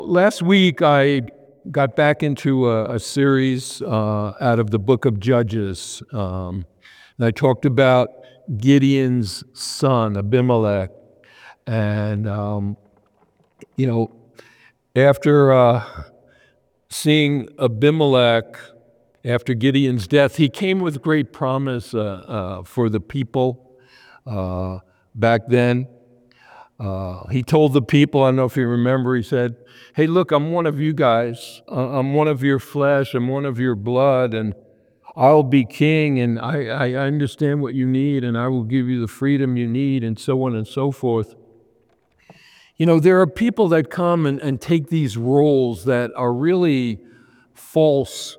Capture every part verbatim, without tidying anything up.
Last week, I got back into a, a series uh, out of the book of Judges. Um, and I talked about Gideon's son, Abimelech. And, um, you know, after uh, seeing Abimelech, after Gideon's death, he came with great promise uh, uh, for the people uh, back then. Uh, he told the people, I don't know if you remember, he said, hey, look, I'm one of you guys. Uh, I'm one of your flesh. I'm one of your blood, and I'll be king, and I, I understand what you need, and I will give you the freedom you need, and so on and so forth. You know, there are people that come and, and take these roles that are really false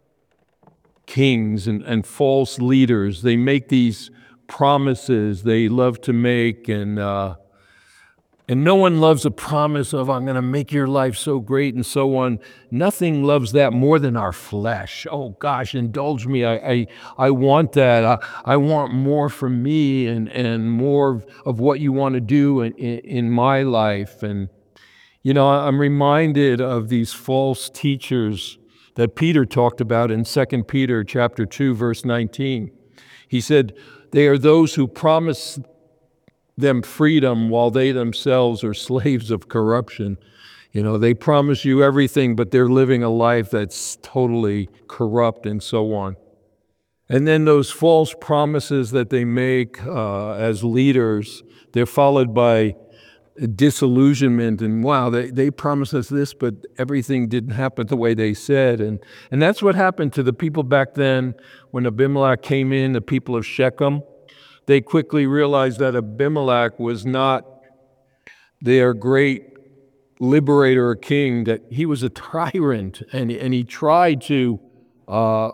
kings and, and false leaders. They make these promises they love to make, and uh, And no one loves a promise of, I'm going to make your life so great and so on. Nothing loves that more than our flesh. Oh, gosh, indulge me. I I, I want that. I, I want more from me and, and more of what you want to do in, in, in my life. And, you know, I'm reminded of these false teachers that Peter talked about in Second Peter chapter two, verse nineteen. He said, they are those who promise them freedom while they themselves are slaves of corruption. You know, they promise you everything, but they're living a life that's totally corrupt and so on. And then those false promises that they make uh, as leaders, they're followed by disillusionment and, wow, they, they promised us this, but everything didn't happen the way they said. And, and that's what happened to the people back then when Abimelech came in, the people of Shechem. They quickly realized that Abimelech was not their great liberator or king, that he was a tyrant, and, and he tried to uh,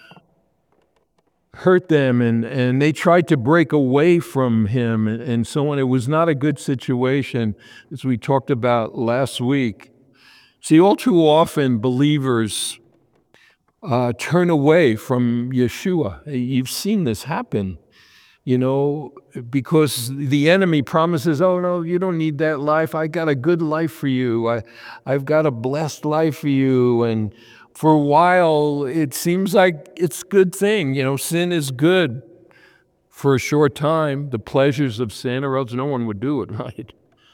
hurt them, and, and they tried to break away from him, and, and so on. It was not a good situation, as we talked about last week. See, all too often, believers uh, turn away from Yeshua. You've seen this happen. You know, because the enemy promises, oh, no, you don't need that life. I got a good life for you. I, I've got a blessed life for you. And for a while, it seems like it's a good thing. You know, sin is good for a short time, the pleasures of sin, or else no one would do it, right?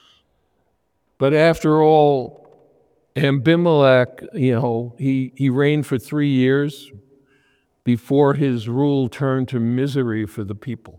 But after all, Abimelech, you know, he, he reigned for three years before his rule turned to misery for the people.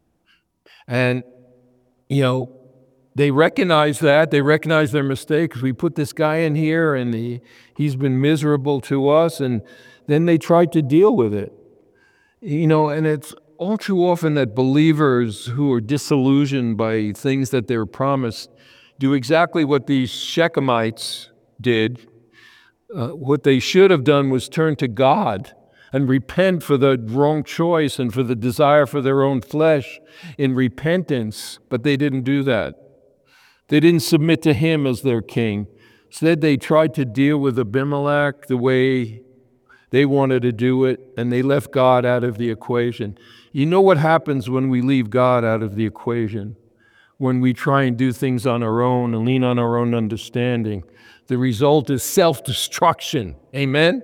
And, you know, they recognize that. They recognize their mistakes. We put this guy in here, and he, he's been miserable to us, and then they try to deal with it. You know, and it's all too often that believers who are disillusioned by things that they're promised do exactly what these Shechemites did. Uh, what they should have done was turn to God and repent for the wrong choice and for the desire for their own flesh in repentance, but they didn't do that. They didn't submit to him as their king. Instead, they tried to deal with Abimelech the way they wanted to do it, and they left God out of the equation. You know what happens when we leave God out of the equation? When we try and do things on our own and lean on our own understanding. The result is self-destruction. Amen?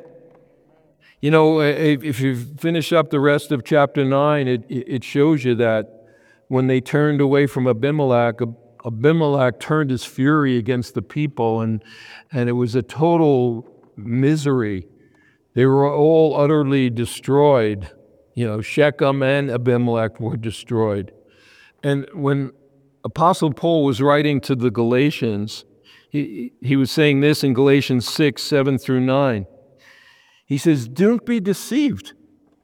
You know, if you finish up the rest of chapter nine, it, it shows you that when they turned away from Abimelech, Abimelech turned his fury against the people, and, and it was a total misery. They were all utterly destroyed. You know, Shechem and Abimelech were destroyed. And when Apostle Paul was writing to the Galatians, he, he was saying this in Galatians six, seven through nine. He says, don't be deceived.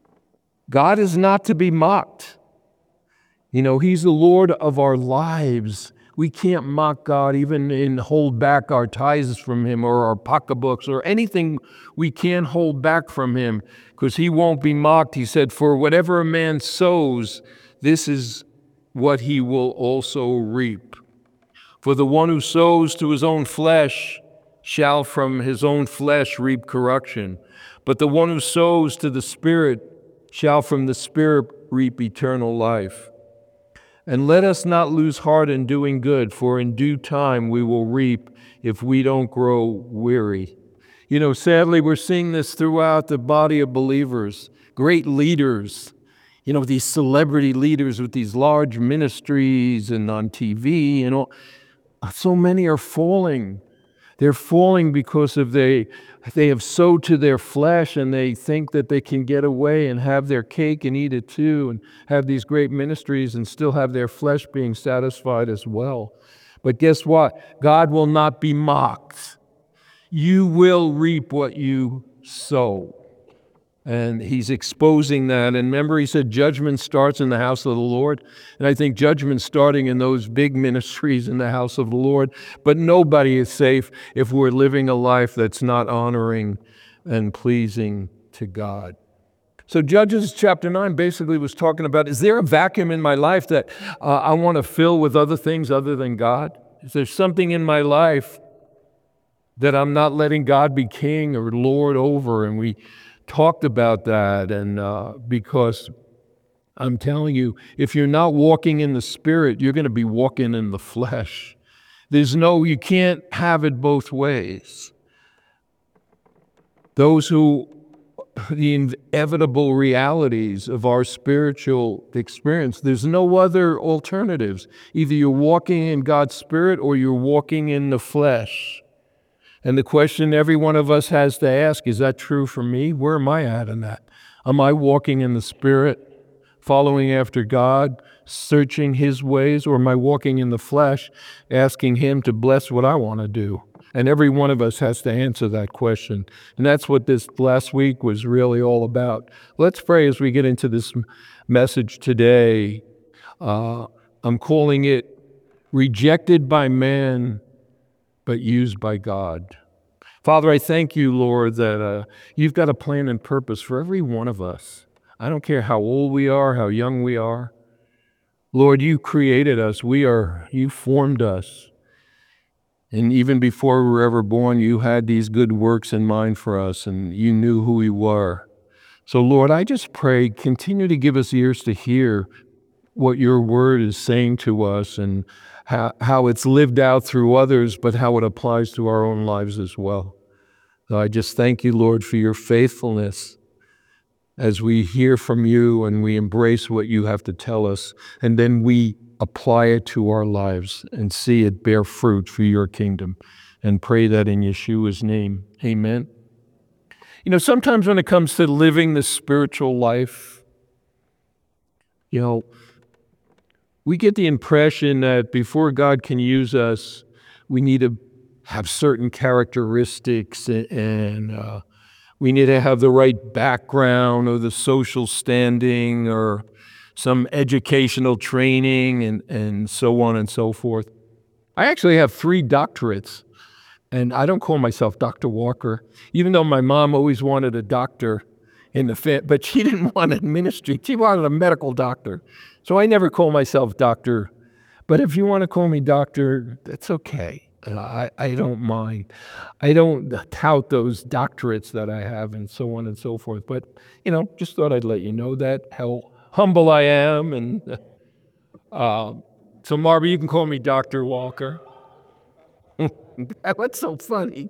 God is not to be mocked. You know, he's the Lord of our lives. We can't mock God even in hold back our tithes from him or our pocketbooks or anything we can hold back from him, because he won't be mocked. He said, for whatever a man sows, this is what he will also reap. For the one who sows to his own flesh shall from his own flesh reap corruption. But the one who sows to the Spirit shall from the Spirit reap eternal life. And let us not lose heart in doing good, for in due time we will reap if we don't grow weary. You know, sadly, we're seeing this throughout the body of believers. Great leaders, you know, these celebrity leaders with these large ministries and on T V and all, so many are falling. They're falling because of they they have sowed to their flesh, and they think that they can get away and have their cake and eat it too, and have these great ministries and still have their flesh being satisfied as well. But guess what? God will not be mocked. You will reap what you sow. And he's exposing that. And remember, he said judgment starts in the house of the Lord. And I think judgment's starting in those big ministries in the house of the Lord. But nobody is safe if we're living a life that's not honoring and pleasing to God. So Judges chapter nine basically was talking about, is there a vacuum in my life that uh, I want to fill with other things other than God? Is there something in my life that I'm not letting God be king or Lord over? And we talked about that, and uh, because I'm telling you, if you're not walking in the Spirit, you're going to be walking in the flesh. There's no, you can't have it both ways. Those who, the inevitable realities of our spiritual experience, there's no other alternatives. Either you're walking in God's Spirit or you're walking in the flesh. And the question every one of us has to ask, is that true for me? Where am I at in that? Am I walking in the Spirit, following after God, searching His ways, or am I walking in the flesh, asking Him to bless what I want to do? And every one of us has to answer that question. And that's what this last week was really all about. Let's pray as we get into this message today. Uh, I'm calling it Rejected by Man, but used by God. Father, I thank you, Lord, that uh, you've got a plan and purpose for every one of us. I don't care how old we are, how young we are. Lord, you created us. We are, you formed us. And even before we were ever born, you had these good works in mind for us, and you knew who we were. So, Lord, I just pray, continue to give us ears to hear what your word is saying to us, and how, how it's lived out through others, but how it applies to our own lives as well. So I just thank you, Lord, for your faithfulness as we hear from you and we embrace what you have to tell us, and then we apply it to our lives and see it bear fruit for your kingdom. And pray that in Yeshua's name. Amen. You know, sometimes when it comes to living the spiritual life, you know, we get the impression that before God can use us, we need to have certain characteristics, and uh, we need to have the right background or the social standing or some educational training, and, and so on and so forth. I actually have three doctorates, and I don't call myself Doctor Walker, even though my mom always wanted a doctor in the family, but she didn't want a ministry. She wanted a medical doctor. So I never call myself doctor. But if you want to call me doctor, that's okay. I, I don't mind. I don't tout those doctorates that I have and so on and so forth. But, you know, just thought I'd let you know that, how humble I am. And uh, so, Marby, you can call me Doctor Walker. What's so funny?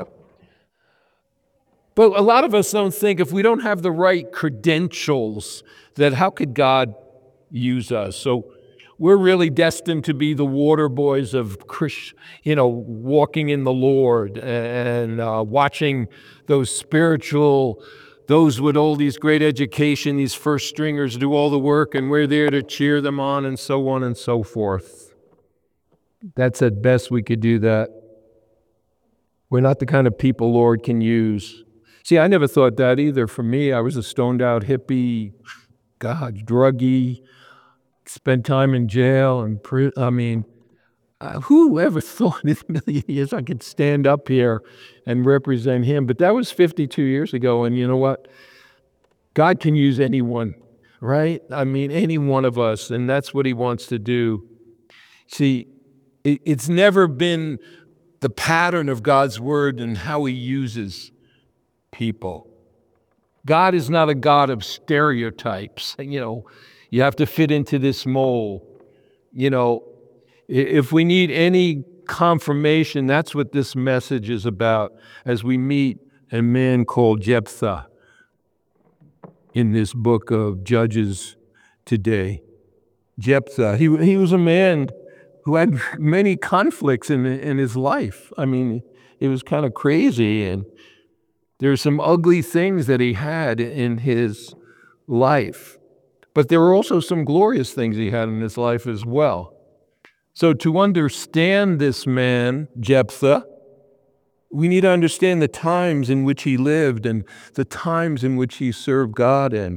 But a lot of us don't think, if we don't have the right credentials, that how could God use us? So we're really destined to be the water boys of Christ, you know, walking in the Lord and uh, watching those spiritual, those with all these great education, these first stringers do all the work, and we're there to cheer them on and so on and so forth. That's at best we could do that. We're not the kind of people Lord can use. See, I never thought that either. For me, I was a stoned out hippie, God, druggy, spent time in jail, and pri- I mean, uh, who ever thought in a million years I could stand up here and represent him? But that was fifty-two years ago, and you know what? God can use anyone, right? I mean, any one of us, and that's what he wants to do. See, it, it's never been the pattern of God's word and how he uses people. God is not a God of stereotypes. You know, you have to fit into this mold. You know, if we need any confirmation. That's what this message is about as we meet a man called Jephthah in this book of Judges today. Jephthah, he, he was a man who had many conflicts in, in his life. I mean, it was kind of crazy, and there are some ugly things that he had in his life. But there were also some glorious things he had in his life as well. So to understand this man, Jephthah, we need to understand the times in which he lived and the times in which he served God in.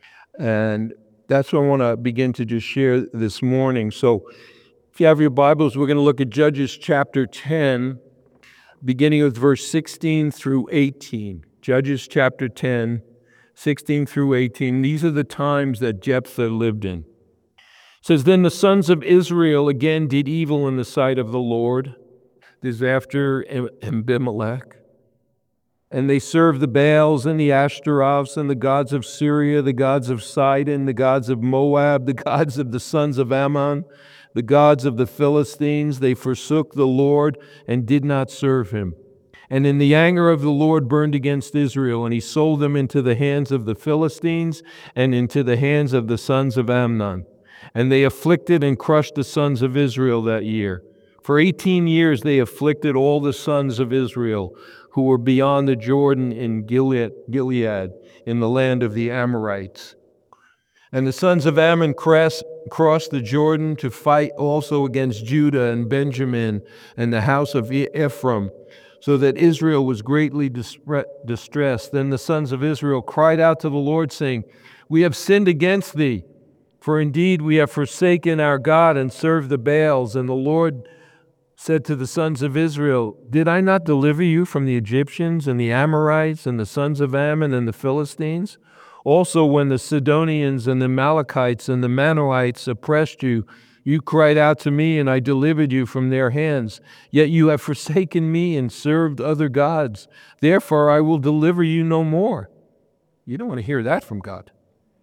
And that's what I want to begin to just share this morning. So if you have your Bibles, we're going to look at Judges chapter ten, beginning with verse sixteen through eighteen. Judges chapter ten, sixteen through eighteen. These are the times that Jephthah lived in. It says, "Then the sons of Israel again did evil in the sight of the Lord." This is after Abimelech. "And they served the Baals and the Ashtaroths and the gods of Syria, the gods of Sidon, the gods of Moab, the gods of the sons of Ammon, the gods of the Philistines. They forsook the Lord and did not serve him. And in the anger of the Lord burned against Israel, and he sold them into the hands of the Philistines and into the hands of the sons of Ammon. And they afflicted and crushed the sons of Israel that year. For eighteen years they afflicted all the sons of Israel who were beyond the Jordan in Gilead, Gilead in the land of the Amorites. And the sons of Ammon crossed the Jordan to fight also against Judah and Benjamin and the house of Ephraim, so that Israel was greatly distressed. Then the sons of Israel cried out to the Lord, saying, 'We have sinned against thee, for indeed we have forsaken our God and served the Baals.' And the Lord said to the sons of Israel, 'Did I not deliver you from the Egyptians and the Amorites and the sons of Ammon and the Philistines? Also when the Sidonians and the Amalekites and the Manoites oppressed you, you cried out to me, and I delivered you from their hands. Yet you have forsaken me and served other gods. Therefore I will deliver you no more.'" You don't want to hear that from God.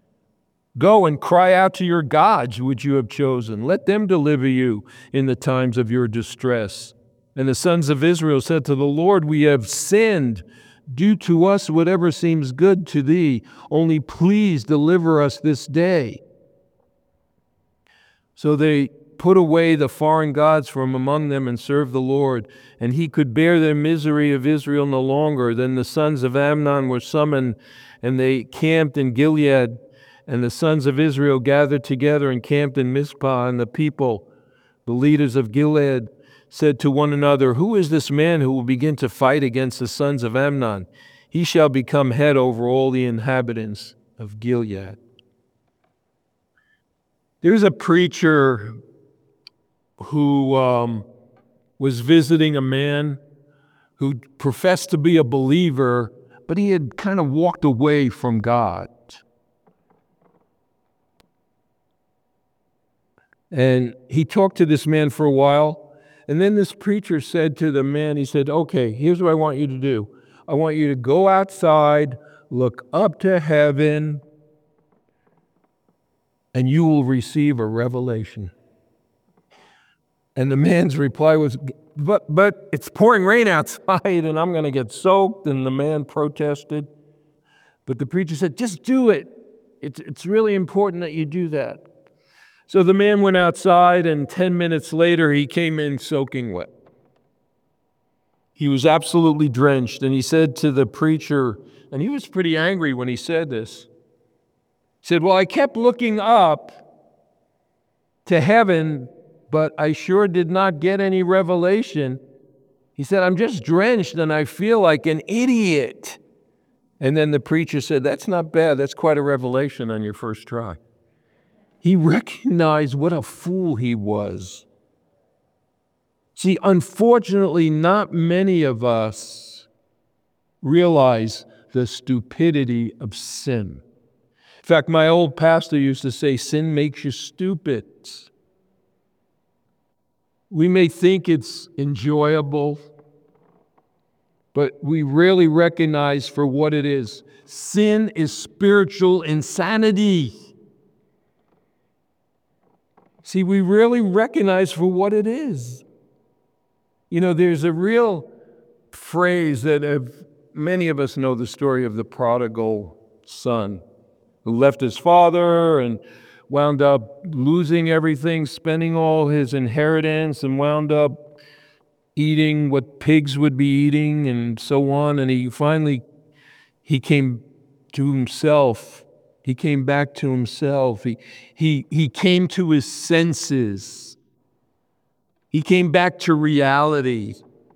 "Go and cry out to your gods which you have chosen. Let them deliver you in the times of your distress." And the sons of Israel said to the Lord, "We have sinned. Do to us whatever seems good to thee. Only please deliver us this day." So they put away the foreign gods from among them and served the Lord. And he could bear the misery of Israel no longer. Then the sons of Ammon were summoned, and they camped in Gilead. And the sons of Israel gathered together and camped in Mizpah. And the people, the leaders of Gilead, said to one another, "Who is this man who will begin to fight against the sons of Ammon? He shall become head over all the inhabitants of Gilead." There's a preacher who um, was visiting a man who professed to be a believer, but he had kind of walked away from God. And he talked to this man for a while, and then this preacher said to the man, he said, "Okay, here's what I want you to do. I want you to go outside, look up to heaven, and you will receive a revelation." And the man's reply was, but but it's pouring rain outside, and I'm going to get soaked. And the man protested. But the preacher said, "Just do it. It's, it's really important that you do that." So the man went outside, and ten minutes later, he came in soaking wet. He was absolutely drenched, and he said to the preacher, and he was pretty angry when he said this. He said, "Well, I kept looking up to heaven, but I sure did not get any revelation." He said, "I'm just drenched, and I feel like an idiot." And then the preacher said, "That's not bad. That's quite a revelation on your first try." He recognized what a fool he was. See, unfortunately, not many of us realize the stupidity of sin. In fact, my old pastor used to say, sin makes you stupid. We may think it's enjoyable, but we rarely recognize for what it is. Sin is spiritual insanity. See, we rarely recognize for what it is. You know, there's a real phrase that uh, many of us know the story of the prodigal son who left his father and wound up losing everything, spending all his inheritance, and wound up eating what pigs would be eating and so on. And he finally, he came to himself. He came back to himself. He, he, he came to his senses. He came back to reality.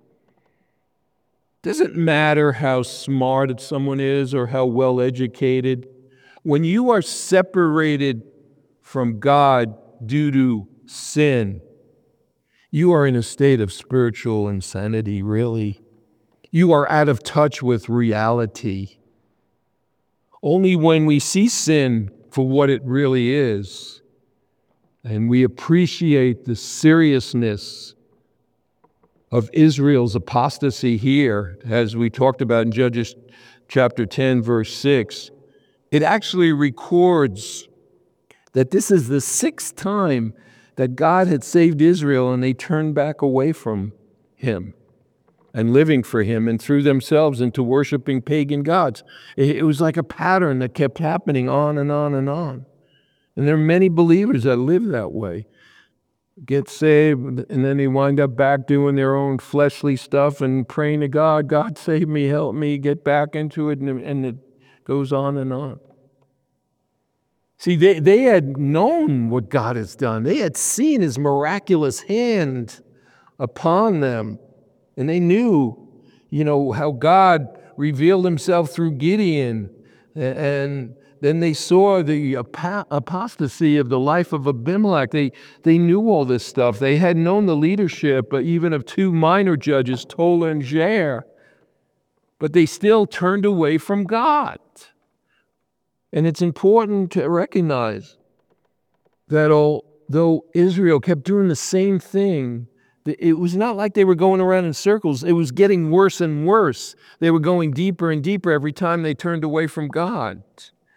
Doesn't matter how smart someone is or how well educated. When you are separated from God due to sin, you are in a state of spiritual insanity, really. You are out of touch with reality. Only when we see sin for what it really is, and we appreciate the seriousness of Israel's apostasy here, as we talked about in Judges chapter ten, verse six, it actually records that this is the sixth time that God had saved Israel and they turned back away from him and living for him and threw themselves into worshiping pagan gods. It was like a pattern that kept happening on and on and on. And there are many believers that live that way. Get saved, and then they wind up back doing their own fleshly stuff and praying to God, God save me, help me, get back into it, and, and it goes on and on. See, they, they had known what God has done. They had seen his miraculous hand upon them. And they knew, you know, how God revealed himself through Gideon. And then they saw the apostasy of the life of Abimelech. They, they knew all this stuff. They had known the leadership, even of two minor judges, Tola and Jair. But they still turned away from God. And it's important to recognize that although Israel kept doing the same thing, it was not like they were going around in circles. It was getting worse and worse. They were going deeper and deeper every time they turned away from God.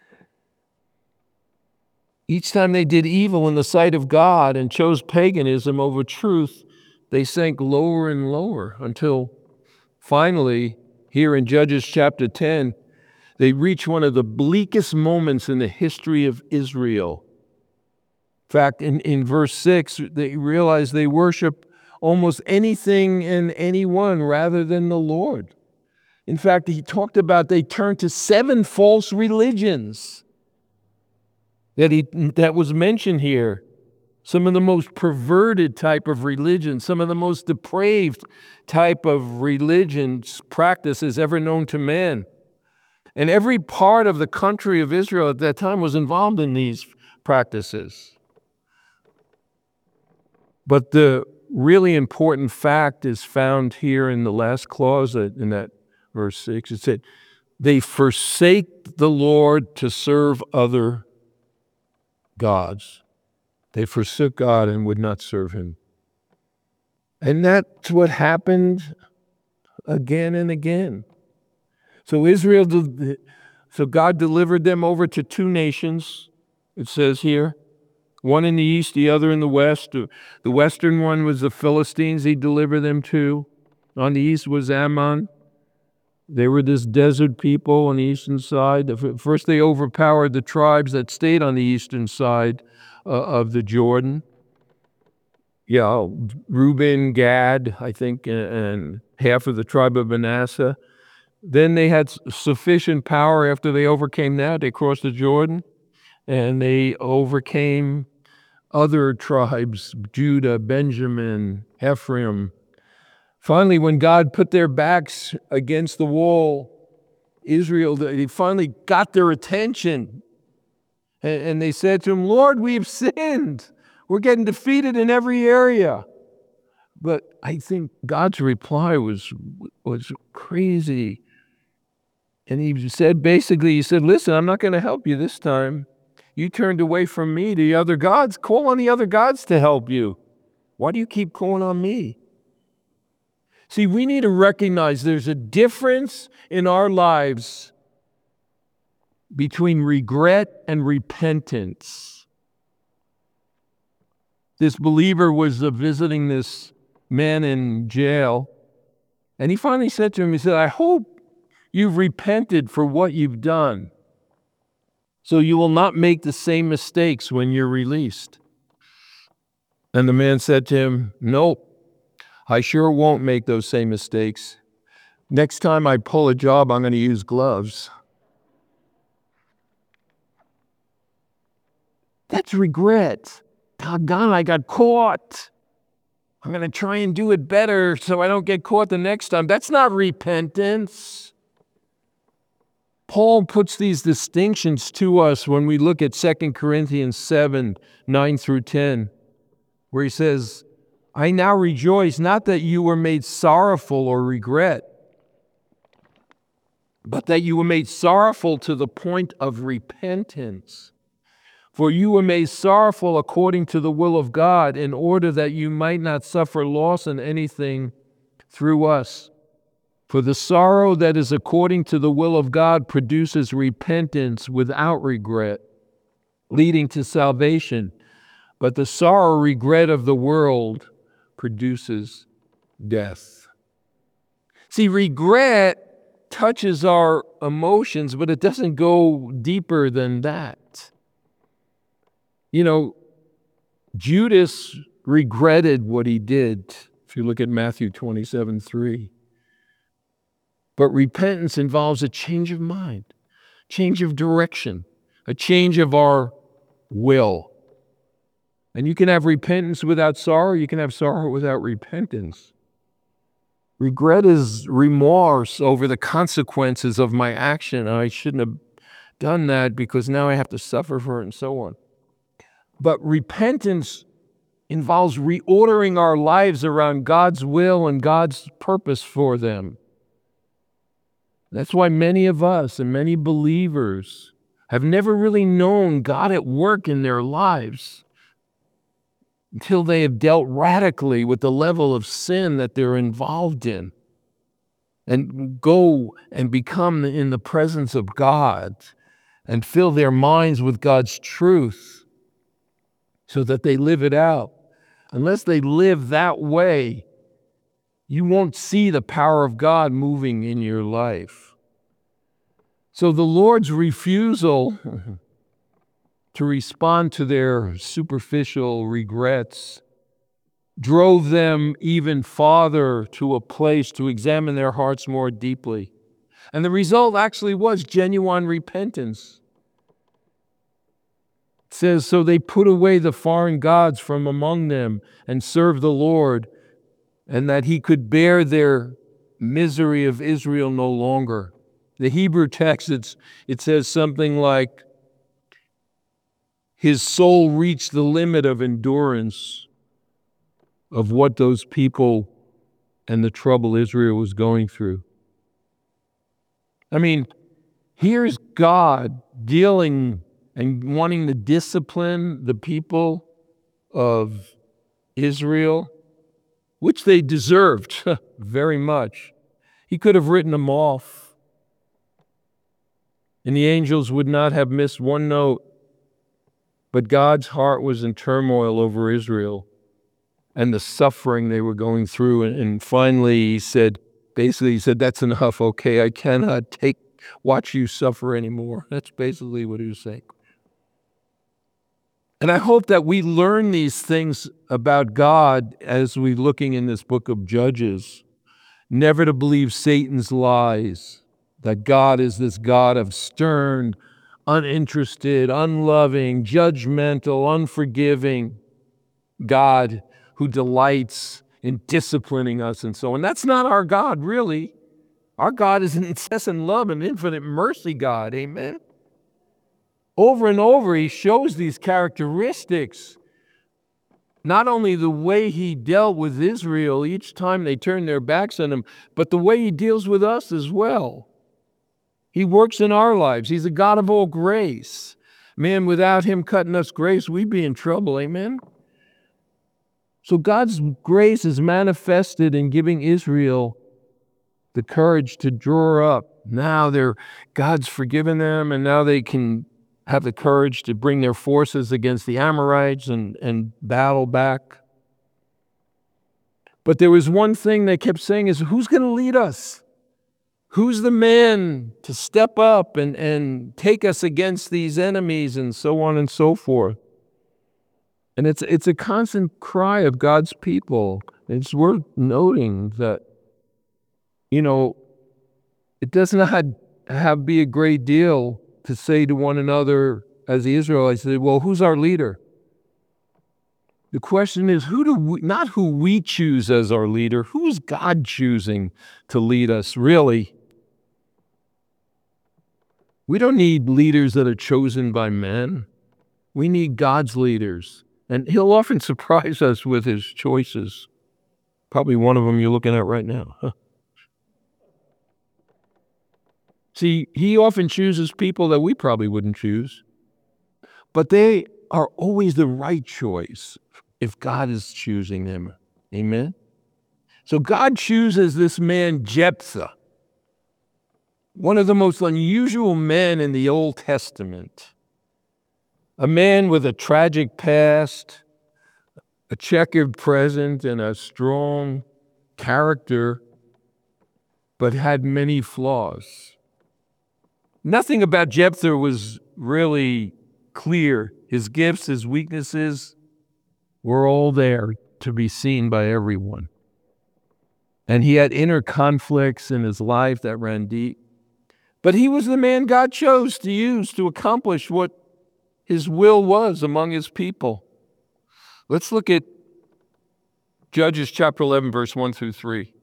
Each time they did evil in the sight of God and chose paganism over truth, they sank lower and lower until finally, here in Judges chapter ten, they reach one of the bleakest moments in the history of Israel. In fact, in, in verse six, they realize they worship almost anything and anyone rather than the Lord. In fact, he talked about they turned to seven false religions that he that was mentioned here. Some of the most perverted type of religion, some of the most depraved type of religions, practices ever known to man. And every part of the country of Israel at that time was involved in these practices. But the really important fact is found here in the last clause in that verse six. It said, they forsake the Lord to serve other gods. They forsook God and would not serve him. And that's what happened again and again. So Israel, so God delivered them over to two nations, it says here. One in the east, the other in the west. The western one was the Philistines he delivered them to. On the east was Ammon. They were this desert people on the eastern side. First they overpowered the tribes that stayed on the eastern side uh, of the Jordan. Yeah, Reuben, Gad, I think, and half of the tribe of Manasseh. Then they had sufficient power after they overcame that. They crossed the Jordan and they overcame other tribes, Judah, Benjamin, Ephraim. Finally, when God put their backs against the wall, Israel, they finally got their attention. And they said to him, Lord, we've sinned. We're getting defeated in every area. But I think God's reply was, was crazy. And he said, basically, he said, listen, I'm not going to help you this time. You turned away from me to the other gods. Call on the other gods to help you. Why do you keep calling on me? See, we need to recognize there's a difference in our lives between regret and repentance. This believer was visiting this man in jail. And he finally said to him, he said, I hope you've repented for what you've done, so you will not make the same mistakes when you're released. And the man said to him, nope, I sure won't make those same mistakes. Next time I pull a job, I'm going to use gloves. That's regret. Doggone, I got caught. I'm going to try and do it better so I don't get caught the next time. That's not repentance. Paul puts these distinctions to us when we look at Second Corinthians seven, nine through ten, where he says, I now rejoice, not that you were made sorrowful or regret, but that you were made sorrowful to the point of repentance. For you were made sorrowful according to the will of God, in order that you might not suffer loss in anything through us. For the sorrow that is according to the will of God produces repentance without regret, leading to salvation. But the sorrow regret of the world produces death. See, regret touches our emotions, but it doesn't go deeper than that. You know, Judas regretted what he did, if you look at Matthew twenty-seven, three. But repentance involves a change of mind, change of direction, a change of our will. And you can have repentance without sorrow, you can have sorrow without repentance. Regret is remorse over the consequences of my action. I shouldn't have done that because now I have to suffer for it and so on. But repentance involves reordering our lives around God's will and God's purpose for them. That's why many of us and many believers have never really known God at work in their lives until they have dealt radically with the level of sin that they're involved in and go and become in the presence of God and fill their minds with God's truth so that they live it out. Unless they live that way, you won't see the power of God moving in your life. So the Lord's refusal to respond to their superficial regrets drove them even farther to a place to examine their hearts more deeply. And the result actually was genuine repentance. It says, so they put away the foreign gods from among them and served the Lord, and that he could bear their misery of Israel no longer. The Hebrew text, it's, it says something like, his soul reached the limit of endurance of what those people and the trouble Israel was going through. I mean, here's God dealing and wanting to discipline the people of Israel, which they deserved very much. He could have written them off, and the angels would not have missed one note. But God's heart was in turmoil over Israel and the suffering they were going through. And finally he said, basically he said, that's enough, okay, I cannot take, watch you suffer anymore. That's basically what he was saying. And I hope that we learn these things about God as we're looking in this book of Judges. Never to believe Satan's lies, that God is this God of stern, uninterested, unloving, judgmental, unforgiving God who delights in disciplining us and so on. That's not our God, really. Our God is an incessant love and infinite mercy God. Amen. Over and over, he shows these characteristics. Not only the way he dealt with Israel each time they turned their backs on him, but the way he deals with us as well. He works in our lives. He's a God of all grace. Man, without him cutting us grace, we'd be in trouble. Amen? So God's grace is manifested in giving Israel the courage to draw up. Now they're, God's forgiven them, and now they can have the courage to bring their forces against the Amorites and, and battle back. But there was one thing they kept saying is, who's going to lead us? Who's the man to step up and, and take us against these enemies, and so on and so forth? And it's it's a constant cry of God's people. It's worth noting that, you know, it does not have be a great deal to say to one another as the Israelites said, well, who's our leader? The question is, who do we, not who we choose as our leader, who's God choosing to lead us, really? We don't need leaders that are chosen by men. We need God's leaders. And he'll often surprise us with his choices. Probably one of them you're looking at right now. Huh. See, he often chooses people that we probably wouldn't choose. But they are always the right choice if God is choosing them. Amen? So God chooses this man Jephthah, one of the most unusual men in the Old Testament. A man with a tragic past, a checkered present, and a strong character, but had many flaws. Nothing about Jephthah was really clear. His gifts, his weaknesses were all there to be seen by everyone. And he had inner conflicts in his life that ran deep. But he was the man God chose to use to accomplish what his will was among his people. Let's look at Judges chapter eleven, verse one through three. It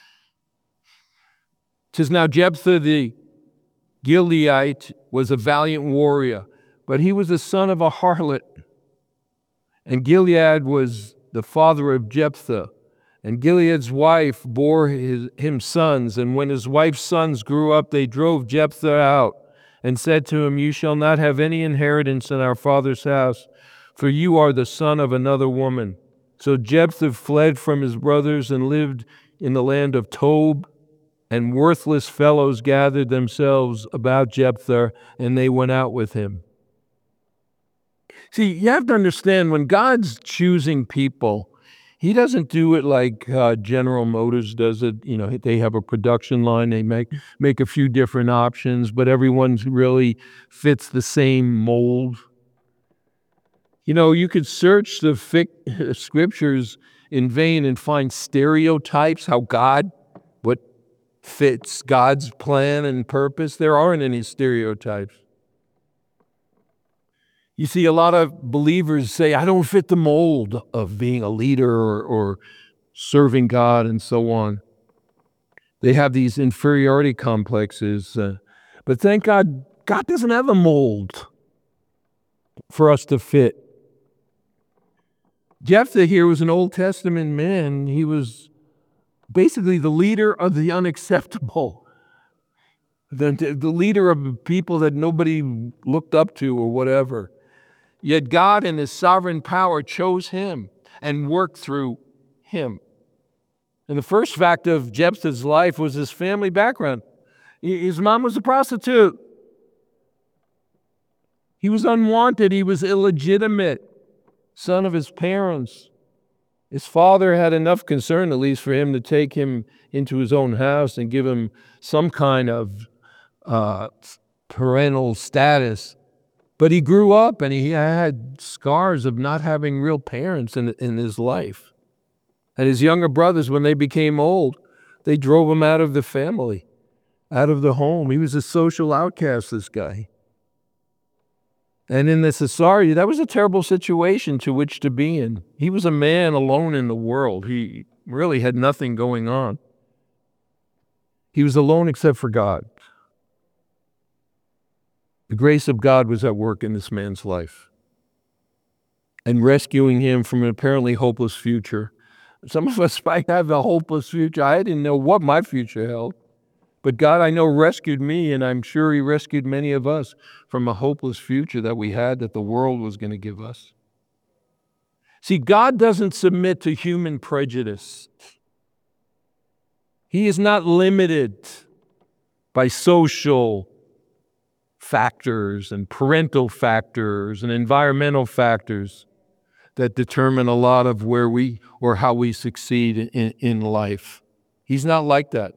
says, now Jephthah the Gileadite was a valiant warrior, but he was the son of a harlot. And Gilead was the father of Jephthah. And Gilead's wife bore his, him sons. And when his wife's sons grew up, they drove Jephthah out and said to him, you shall not have any inheritance in our father's house, for you are the son of another woman. So Jephthah fled from his brothers and lived in the land of Tob. And worthless fellows gathered themselves about Jephthah, and they went out with him. See, you have to understand, when God's choosing people, he doesn't do it like uh, General Motors does it. You know, they have a production line, they make, make a few different options, but everyone really fits the same mold. You know, you could search the fic- scriptures in vain and find stereotypes, how God, what fits God's plan and purpose. There aren't any stereotypes. You see, a lot of believers say, I don't fit the mold of being a leader or, or serving God and so on. They have these inferiority complexes. Uh, but thank God, God doesn't have a mold for us to fit. Jephthah here was an Old Testament man. He was basically the leader of the unacceptable, the, the leader of people that nobody looked up to or whatever. Yet God in his sovereign power chose him and worked through him. And the first fact of Jephthah's life was his family background. His mom was a prostitute. He was unwanted. He was illegitimate, son of his parents. His father had enough concern, at least, for him to take him into his own house and give him some kind of uh, parental status. But he grew up and he had scars of not having real parents in, in his life. And his younger brothers, when they became old, they drove him out of the family, out of the home. He was a social outcast, this guy. And in the society, that was a terrible situation to which to be in. He was a man alone in the world. He really had nothing going on. He was alone except for God. The grace of God was at work in this man's life and rescuing him from an apparently hopeless future. Some of us might have a hopeless future. I didn't know what my future held. But God, I know, rescued me, and I'm sure he rescued many of us from a hopeless future that we had, that the world was going to give us. See, God doesn't submit to human prejudice. He is not limited by social factors and parental factors and environmental factors. that determine a lot of where we or how we succeed in, in life. He's not like that.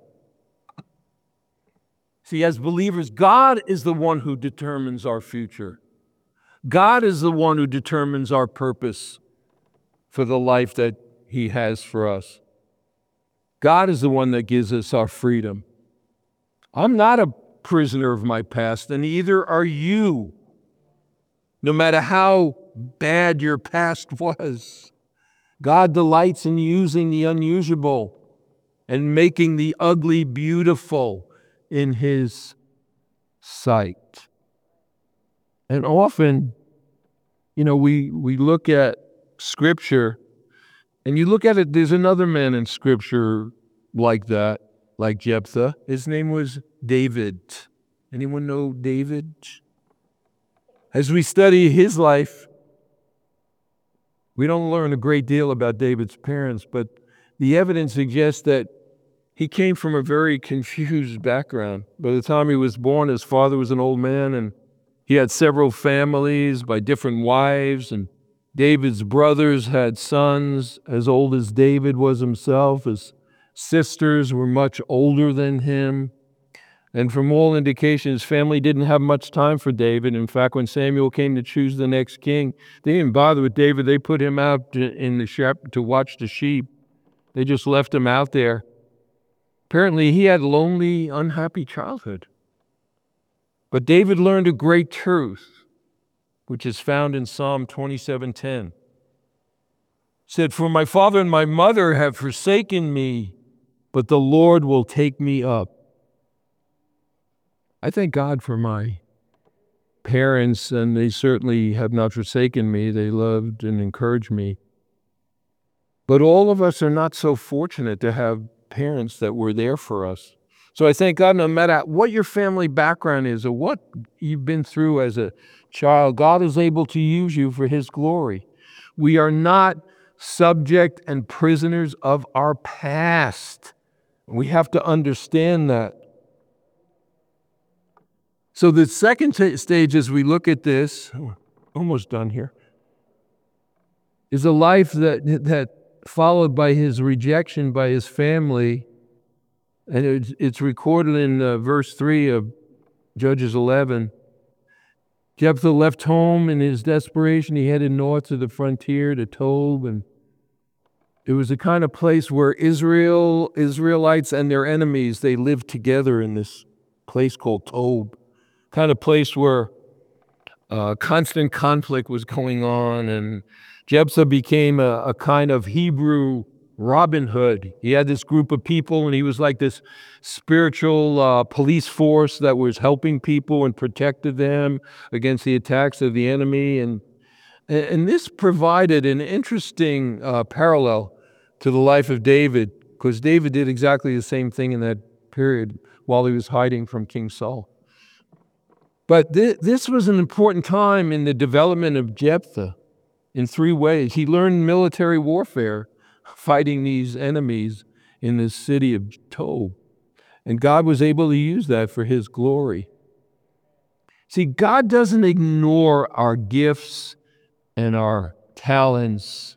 See, as believers, God is the one who determines our future. God is the one who determines our purpose for the life that He has for us. God is the one that gives us our freedom. I'm not a prisoner of my past, and neither are you. No matter how bad your past was, God delights in using the unusual and making the ugly beautiful in His sight. And often, you know, we, we look at Scripture, and you look at it, there's another man in Scripture like that, like Jephthah. His name was David. Anyone know David? As we study his life, we don't learn a great deal about David's parents, but the evidence suggests that he came from a very confused background. By the time he was born, his father was an old man, and he had several families by different wives, and David's brothers had sons as old as David was himself. His sisters were much older than him. And from all indications, his family didn't have much time for David. In fact, when Samuel came to choose the next king, they didn't bother with David. They put him out to, in the shep- to watch the sheep. They just left him out there. Apparently, he had a lonely, unhappy childhood. But David learned a great truth, which is found in Psalm twenty-seven ten. It said, "For my father and my mother have forsaken me, but the Lord will take me up." I thank God for my parents, and they certainly have not forsaken me. They loved and encouraged me. But all of us are not so fortunate to have parents that were there for us. So I thank God, no matter what your family background is or what you've been through as a child, God is able to use you for His glory. We are not subject and prisoners of our past. We have to understand that. So the second t- stage, as we look at this, oh, almost done here, is a life that that followed by his rejection by his family, and it's, it's recorded in uh, verse three of Judges eleven. Jephthah left home in his desperation. He headed north to the frontier to Tob, and it was the kind of place where Israel, Israelites and their enemies, they lived together in this place called Tob. Kind of place where uh, constant conflict was going on, and Jephthah became a, a kind of Hebrew Robin Hood. He had this group of people, and he was like this spiritual uh, police force that was helping people and protected them against the attacks of the enemy. And, and this provided an interesting uh, parallel to the life of David, because David did exactly the same thing in that period while he was hiding from King Saul. But th- this was an important time in the development of Jephthah in three ways. He learned military warfare, fighting these enemies in the city of Tob. And God was able to use that for His glory. See, God doesn't ignore our gifts and our talents.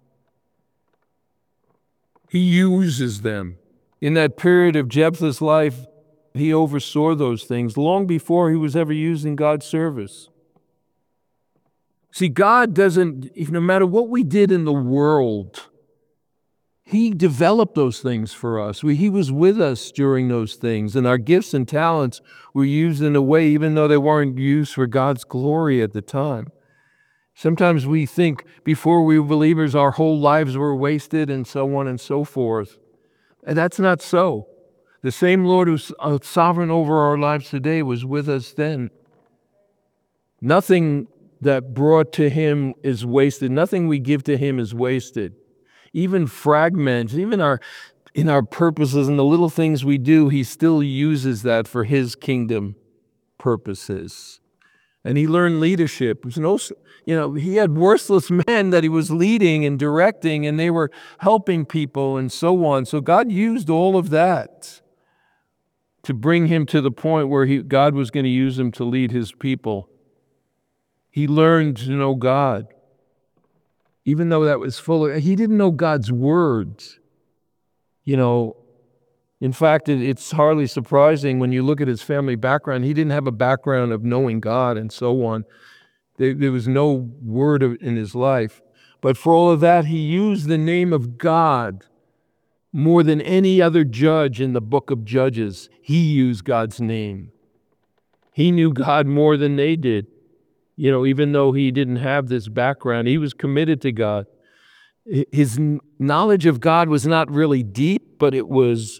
He uses them. In that period of Jephthah's life, he oversaw those things long before he was ever used in God's service. See, God doesn't, no matter what we did in the world, He developed those things for us. We, he was with us during those things, and our gifts and talents were used in a way, even though they weren't used for God's glory at the time. Sometimes we think before we were believers, our whole lives were wasted and so on and so forth. And that's not so. The same Lord who's sovereign over our lives today was with us then. Nothing that brought to Him is wasted. Nothing we give to Him is wasted. Even fragments, even our in our purposes and the little things we do, He still uses that for His kingdom purposes. And he learned leadership. It was no, you know, he had worthless men that he was leading and directing, and they were helping people and so on. So God used all of that to bring him to the point where he, God was going to use him to lead His people. He learned to know God. even though that was full of, he didn't know God's words. You know, in fact, it, it's hardly surprising when you look at his family background. He didn't have a background of knowing God and so on. There, there was no word of, in his life. But for all of that, he used the name of God more than any other judge in the book of Judges. He used God's name. He knew God more than they did. You know, even though he didn't have this background, he was committed to God. His knowledge of God was not really deep, but it was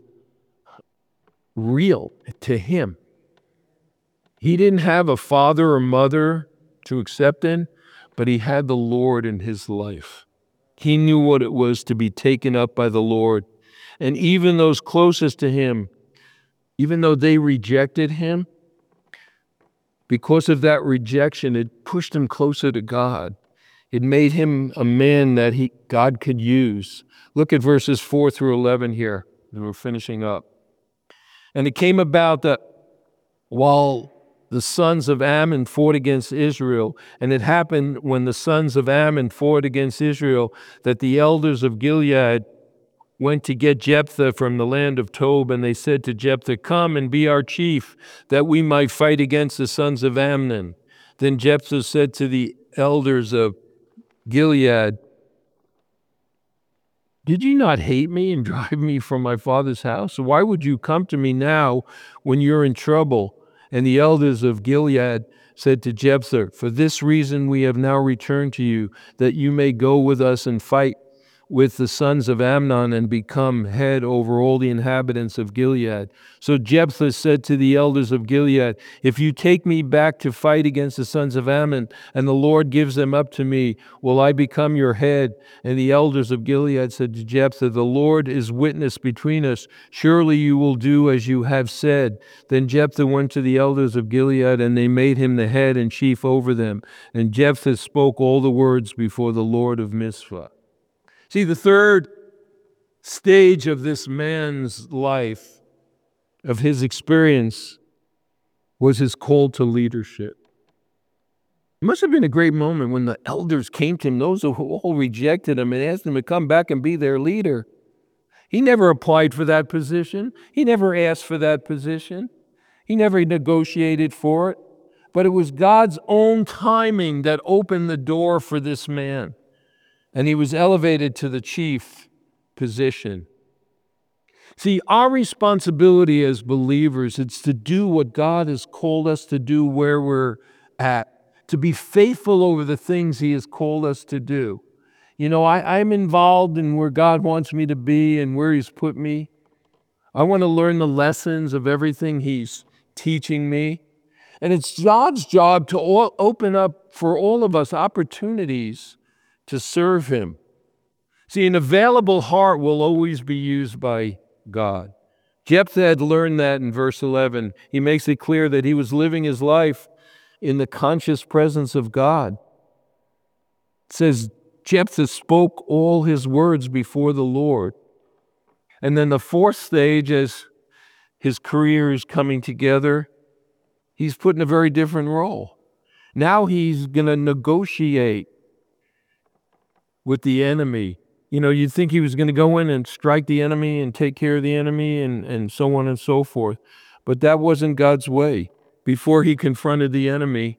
real to him. He didn't have a father or mother to accept in, but he had the Lord in his life. He knew what it was to be taken up by the Lord. And even those closest to him, even though they rejected him, because of that rejection, it pushed him closer to God. It made him a man that he God could use. Look at verses four through eleven here, and we're finishing up. And it came about that while the sons of Ammon fought against Israel, and it happened when the sons of Ammon fought against Israel, that the elders of Gilead went to get Jephthah from the land of Tob, and they said to Jephthah, "Come and be our chief, that we might fight against the sons of Ammon." Then Jephthah said to the elders of Gilead, "Did you not hate me and drive me from my father's house? Why would you come to me now when you're in trouble?" And the elders of Gilead said to Jephthah, "For this reason we have now returned to you, that you may go with us and fight with the sons of Ammon and become head over all the inhabitants of Gilead." So Jephthah said to the elders of Gilead, "If you take me back to fight against the sons of Ammon, and the Lord gives them up to me, will I become your head?" And the elders of Gilead said to Jephthah, "The Lord is witness between us. Surely you will do as you have said." Then Jephthah went to the elders of Gilead, and they made him the head and chief over them. And Jephthah spoke all the words before the Lord of Mizpah. See, the third stage of this man's life, of his experience, was his call to leadership. It must have been a great moment when the elders came to him, those who all rejected him, and asked him to come back and be their leader. He never applied for that position. He never asked for that position. He never negotiated for it. But it was God's own timing that opened the door for this man. And he was elevated to the chief position. See, our responsibility as believers is to do what God has called us to do where we're at, to be faithful over the things he has called us to do. You know, I, I'm involved in where God wants me to be and where he's put me. I want to learn the lessons of everything he's teaching me. And it's God's job to all, open up for all of us opportunities to serve him. See, an available heart will always be used by God. Jephthah had learned that in verse eleven. He makes it clear that he was living his life in the conscious presence of God. It says, Jephthah spoke all his words before the Lord. And then the fourth stage, as his career is coming together, he's put in a very different role. Now he's going to negotiate with the enemy. You know, you'd think he was going to go in and strike the enemy and take care of the enemy and, and so on and so forth. But that wasn't God's way. Before he confronted the enemy,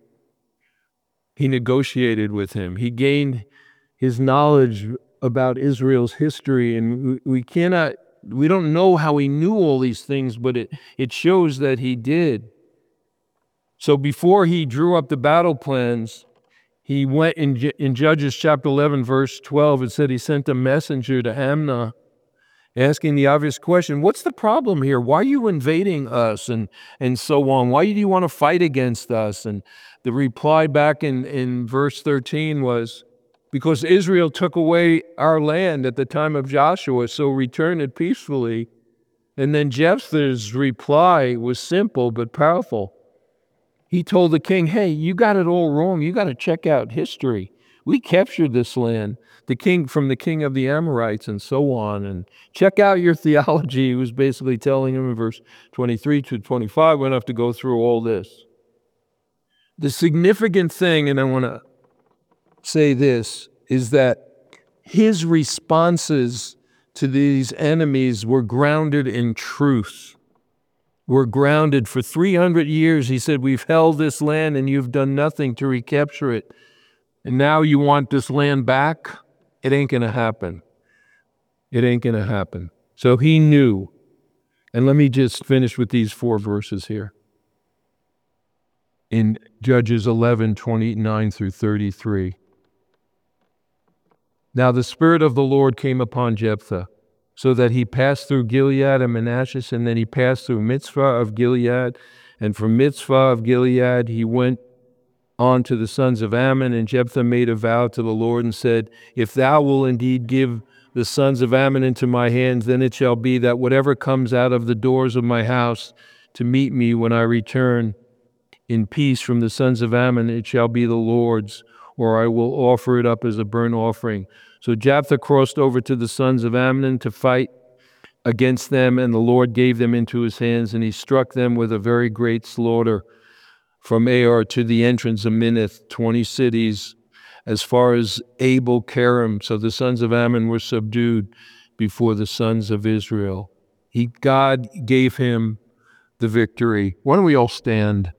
he negotiated with him. He gained his knowledge about Israel's history, and we cannot, we don't know how he knew all these things, but it, it shows that he did. So before he drew up the battle plans, he went in, in Judges chapter eleven, verse twelve, it said he sent a messenger to Amnon asking the obvious question, what's the problem here? Why are you invading us? And, and so on. Why do you want to fight against us? And the reply back in, in verse thirteen was, because Israel took away our land at the time of Joshua, so return it peacefully. And then Jephthah's reply was simple but powerful. He told the king, hey, you got it all wrong. You got to check out history. We captured this land, the king from the king of the Amorites and so on. And check out your theology. He was basically telling him in verse twenty-three to twenty-five, we don't have to go through all this. The significant thing, and I want to say this, is that his responses to these enemies were grounded in truth. Were grounded for three hundred years. He said, we've held this land and you've done nothing to recapture it. And now you want this land back? It ain't going to happen. It ain't going to happen. So he knew. And let me just finish with these four verses here. In Judges eleven, twenty-nine through thirty-three. Now the Spirit of the Lord came upon Jephthah, so that he passed through Gilead and Manasseh, and then he passed through Mizpah of Gilead. And from Mizpah of Gilead he went on to the sons of Ammon, and Jephthah made a vow to the Lord and said, if thou wilt indeed give the sons of Ammon into my hands, then it shall be that whatever comes out of the doors of my house to meet me when I return in peace from the sons of Ammon, it shall be the Lord's, or I will offer it up as a burnt offering. So Jephthah crossed over to the sons of Ammon to fight against them, and the Lord gave them into his hands, and he struck them with a very great slaughter from Ar to the entrance of Minnith, twenty cities, as far as Abel Kerim. So the sons of Ammon were subdued before the sons of Israel. He, God gave him the victory. Why don't we all stand?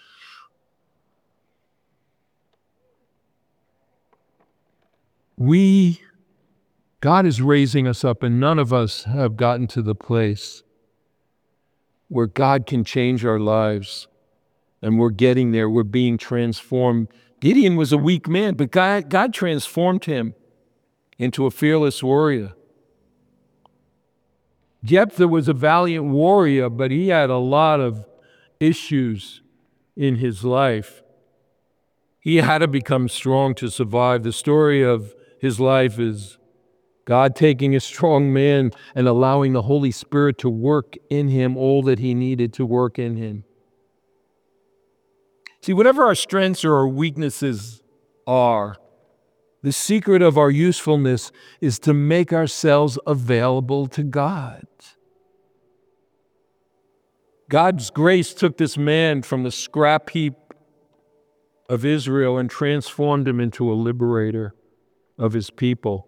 We, God is raising us up, and none of us have gotten to the place where God can change our lives. And we're getting there. We're being transformed. Gideon was a weak man, but God, God transformed him into a fearless warrior. Jephthah was a valiant warrior, but he had a lot of issues in his life. He had to become strong to survive. The story of his life is God taking a strong man and allowing the Holy Spirit to work in him all that he needed to work in him. See, whatever our strengths or our weaknesses are, the secret of our usefulness is to make ourselves available to God. God's grace took this man from the scrap heap of Israel and transformed him into a liberator of his people.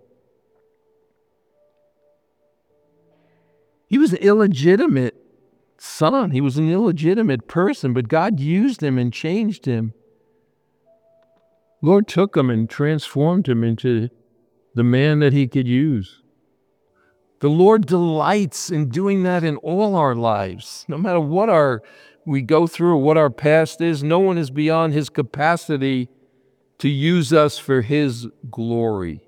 He was illegitimate son. He was an illegitimate person, but God used him and changed him. Lord took him and transformed him into the man that he could use. The Lord delights in doing that in all our lives. No matter what our we go through or what our past is, no one is beyond his capacity to use us for his glory.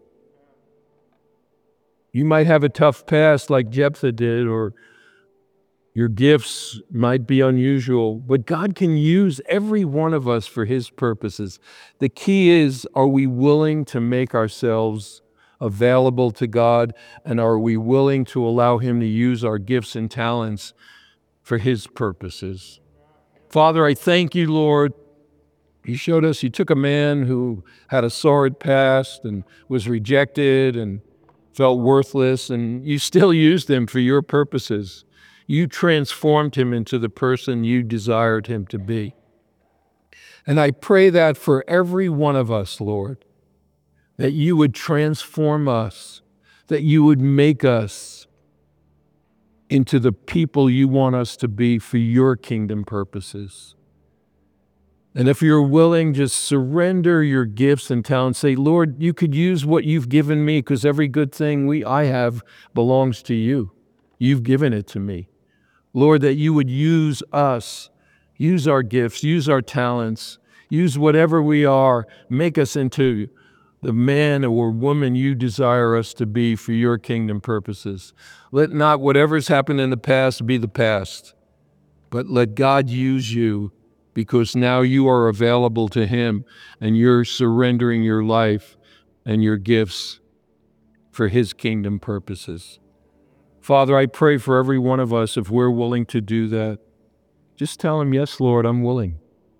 You might have a tough past like Jephthah did, or your gifts might be unusual, but God can use every one of us for his purposes. The key is, are we willing to make ourselves available to God, and are we willing to allow him to use our gifts and talents for his purposes? Father, I thank you, Lord. You showed us you took a man who had a sordid past and was rejected and felt worthless, and you still used him for your purposes. You transformed him into the person you desired him to be. And I pray that for every one of us, Lord, that you would transform us, that you would make us into the people you want us to be for your kingdom purposes. And if you're willing, just surrender your gifts and talents. Say, Lord, you could use what you've given me, because every good thing we I have belongs to you. You've given it to me. Lord, that you would use us, use our gifts, use our talents, use whatever we are, make us into the man or woman you desire us to be for your kingdom purposes. Let not whatever's happened in the past be the past, but let God use you, because now you are available to him and you're surrendering your life and your gifts for his kingdom purposes. Father, I pray for every one of us, if we're willing to do that, just tell him, yes, Lord, I'm willing.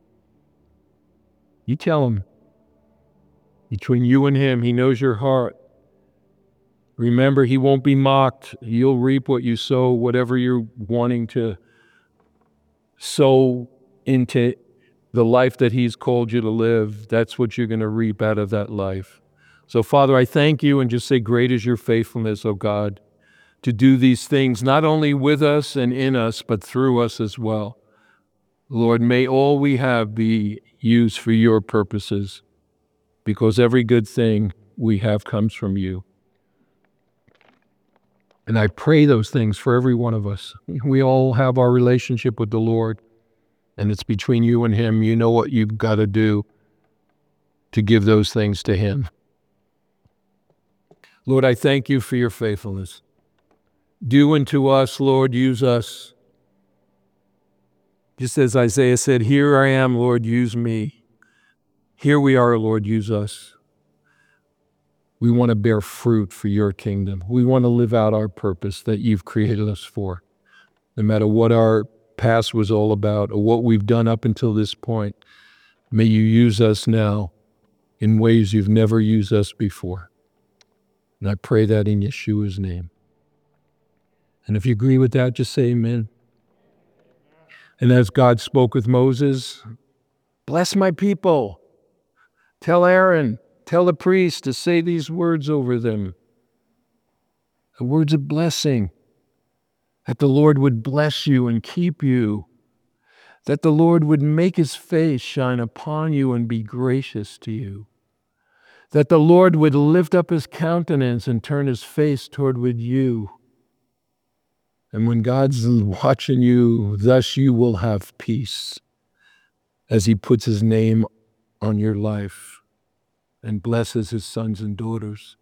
You tell him. Between you and him, he knows your heart. Remember, he won't be mocked. You'll reap what you sow, whatever you're wanting to sow into the life that he's called you to live. That's what you're going to reap out of that life. So, Father, I thank you and just say, great is your faithfulness, O God, to do these things, not only with us and in us, but through us as well. Lord, may all we have be used for your purposes, because every good thing we have comes from you. And I pray those things for every one of us. We all have our relationship with the Lord, and it's between you and him. You know what you've got to do to give those things to him. Lord, I thank you for your faithfulness. Do unto us, Lord, use us. Just as Isaiah said, here I am, Lord, use me. Here we are, Lord, use us. We want to bear fruit for your kingdom. We want to live out our purpose that you've created us for. No matter what our past was all about or what we've done up until this point, may you use us now in ways you've never used us before. And I pray that in Yeshua's name. And if you agree with that, just say amen. And as God spoke with Moses, bless my people. Tell Aaron, tell the priest to say these words over them. The words of blessing. That the Lord would bless you and keep you. That the Lord would make his face shine upon you and be gracious to you. That the Lord would lift up his countenance and turn his face toward with you. And when God's watching you, thus you will have peace as he puts his name on your life and blesses his sons and daughters.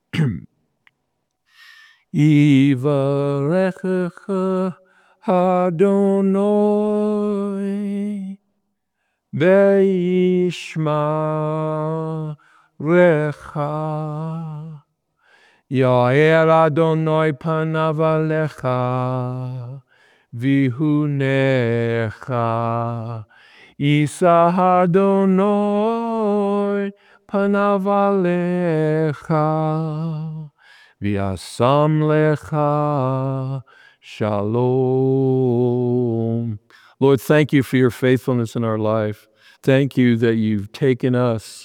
Yivarechecha Adonai ve'yishmarecha. Ya'er Adonai panav alecha v'hunecha. Yisa Adonai panav alecha v'yasam lecha shalom. Lord, thank you for your faithfulness in our life. Thank you that you've taken us,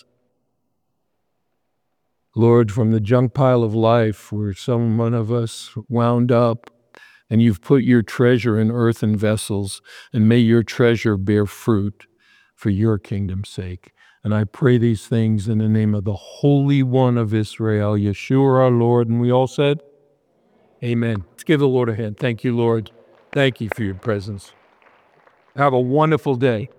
Lord, from the junk pile of life where some one of us wound up, and you've put your treasure in earthen vessels, and may your treasure bear fruit for your kingdom's sake. And I pray these things in the name of the Holy One of Israel, Yeshua our Lord. And we all said, amen. Let's give the Lord a hand. Thank you, Lord. Thank you for your presence. Have a wonderful day.